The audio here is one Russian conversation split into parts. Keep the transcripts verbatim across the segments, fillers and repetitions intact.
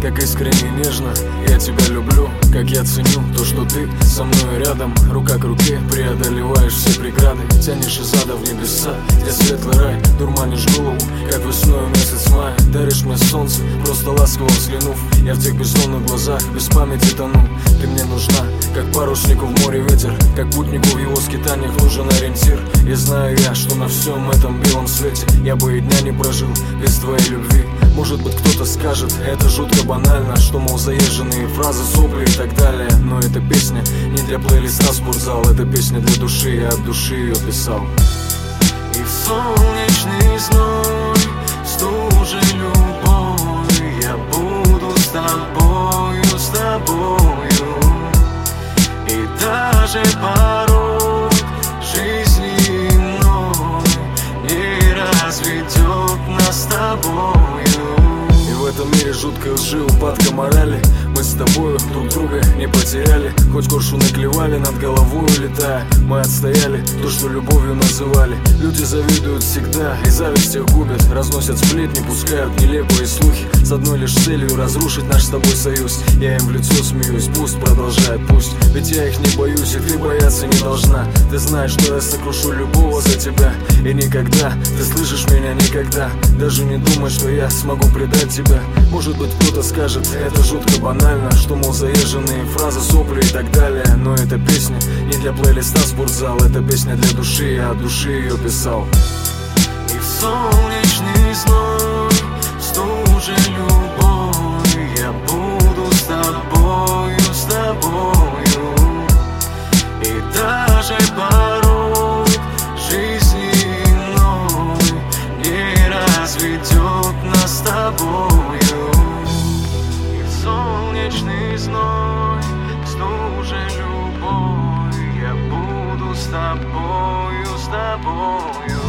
как искренне и нежно я тебя люблю, как я ценю то, что ты со мной рядом. Рука к руке преодолеваешь все преграды, тянешь из ада в небеса, где светлый рай. Дурманишь голову, как весною месяц мая. Даришь мне солнце, просто ласково взглянув. Я в тех бездонных глазах без памяти тону. Ты мне нужна, как паруснику в море ветер, как путнику в его скитаниях нужен ориентир. И знаю я, что на всем этом белом свете я бы и дня не прожил без твоей любви. Может быть, кто-то скажет, это жутко банально, что, мол, заезженные фразы, сопли и так далее. Но эта песня не для плейлиста спортзал, это песня для души, я от души ее писал. И в солнечный зной, в стуже любовь, я буду с тобою, с тобою. И даже порог жизни иной не разведет нас с тобою. И в этом мире жуткая лжи, упадка морали. Мы с тобою друг друга не потеряли. Хоть коршуны клевали, над головой улетая, мы отстояли то, что любовью называли. Люди завидуют всегда, и зависть их губит. Разносят сплетни, пускают нелепые слухи, с одной лишь целью разрушить наш с тобой союз. Я им в лицо смеюсь, пусть продолжает, пусть. Ведь я их не боюсь, и ты бояться не должна. Ты знаешь, что я сокрушу любого за тебя. И никогда, ты слышишь меня, никогда даже не думай, что я смогу предать тебя. Может быть, кто-то скажет, это жутко банально, что, мол, заезженные фразы, сопли и так далее. Но эта песня не для плейлиста спортзал, это песня для души, я от души ее писал. И в солнечный зной, в стуже любовь, я буду с тобою, с тобою. И даже порог жизни иной не разведет нас с тобою. И в солнечный зной, в стуже любовь, я буду с тобою, с тобою.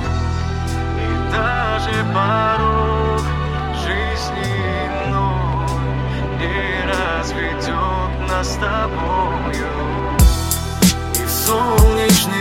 И даже порог жизни иной не разведет нас с тобою. И в солнечный